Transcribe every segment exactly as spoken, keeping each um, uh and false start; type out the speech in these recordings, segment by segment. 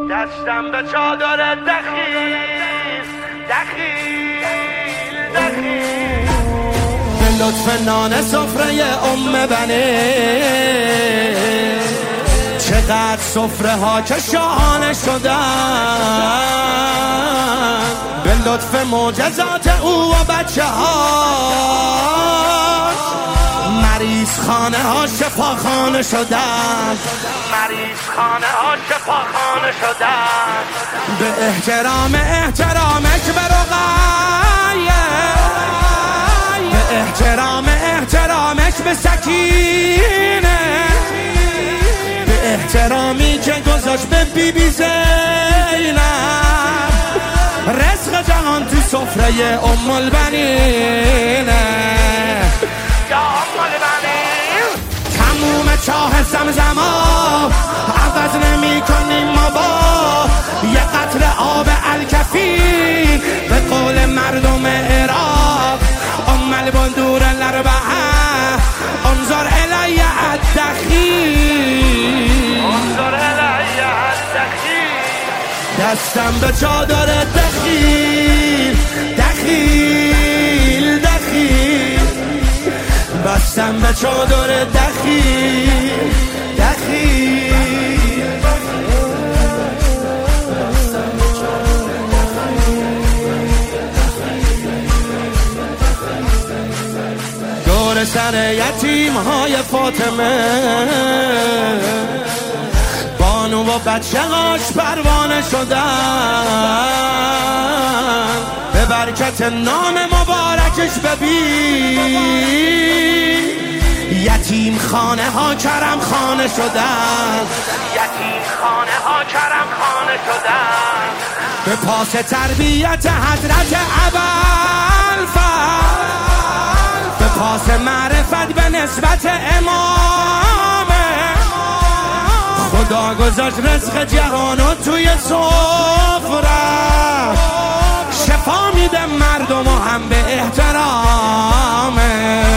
دستم به چادر دخیل دخیل دخیل به لطف نان سفره ام بنه چقدر سفره ها که شاهانه شدن به لطف معجزات او و بچه هاش مریض خانه ها شفاخانه شدن مریض خانه ها شفاخانه شدن به احترام احترامش به رقیه به احترام احترامش به سکینه به احترامی که گذاشت به بی بی زینب رزق جهان تو سفره ام البنینه یا ام البنین تموم چاه زمزما عوض نمی کنیم ما با یه قطره آب الکفی به قول مردم عراق ام البندور الاربعه انظر الی الدخیل انظر الی الدخیل دستم به چادر دخیل دخیل دخیل بستم به چادر دخیل دخیل دور سر یتیم های فاطمه بانو و بچه هاش پروانه شدن به برکت نام مبارکش ببین یتیم خانه ها کرم خانه شدن یتیم خانه ها کرم خانه شدن به پاس تربیت حضرت ابوالفضل به پاس معرفت به نسبت امامه خدا گذاشت رزق جهانو توی سفره شفا میده مردم و هم به احترامه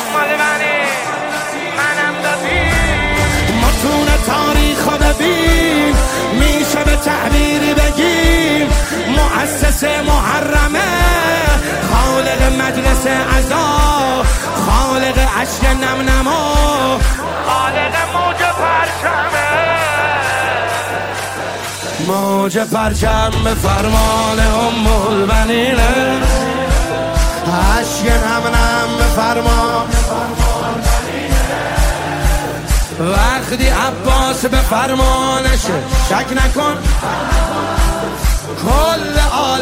متون تاریخ ببین میشه به تعبیری بگیم مؤسس محرمه خالق مجلس عزا خالق اشک نم نما خالق موج پرچمه موج پرچم به فرمان ام البنینه اشک نم نم به فرمان وقتی عباس به فرمانشه شک نکن کل